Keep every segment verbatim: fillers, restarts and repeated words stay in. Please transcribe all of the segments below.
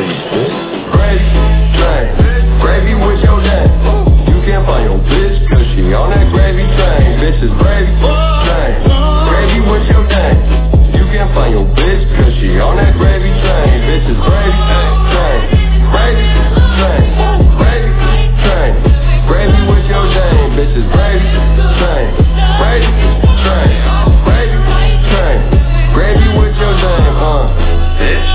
gravy, bitch. Gravy train, gravy with your name. You can't find your bitch cause she on that gravy train. Bitch is gravy train, gravy with your name. You can't find your bitch cause she on that gravy train. Bitch is gravy train, gravy train, gravy train, gravy with your name. Bitch is gravy train, gravy train, gravy train, gravy with your name, huh? Bitch.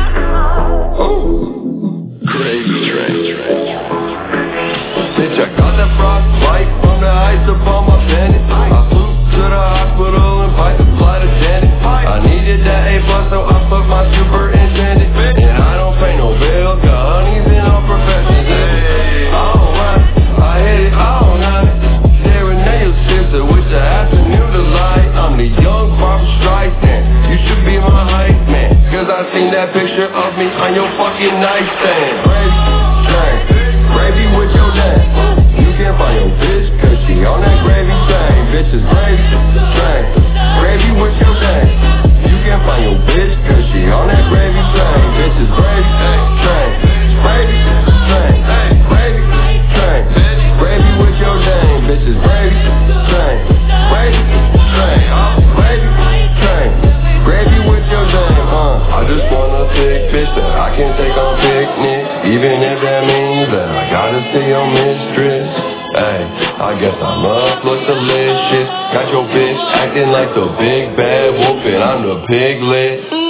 Ooh, gravy train. Bitch, I got that frost bite from the ice up on my panties. I flew to the hospital and piped the flight attendant. I needed that A plus, so I put my superintendent. And I don't pay no bill, got honeys in all professions. I don't run it, I hit it, I don't got it. Serenade your sister with the afternoon delight. I'm the young Barbra Streisand, you should be my hype man. Cause I seen that picture of me on your fucking nightstand. Gravy train, gravy with your name. You can't find your bitch cause she on that gravy train. Bitch is gravy train, gravy with your name. You can't find your bitch cause she on that gravy train. Bitch is gravy train, gravy train, gravy train, gravy with your name. Bitch is gravy train, gravy train, gravy train, gravy with your name, huh? I just want a thick bitch that I can take on picnic, even if that means that I gotta see your mistress. Ay, I guess I must look delicious. Got your bitch acting like the big bad wolf and I'm the piglet.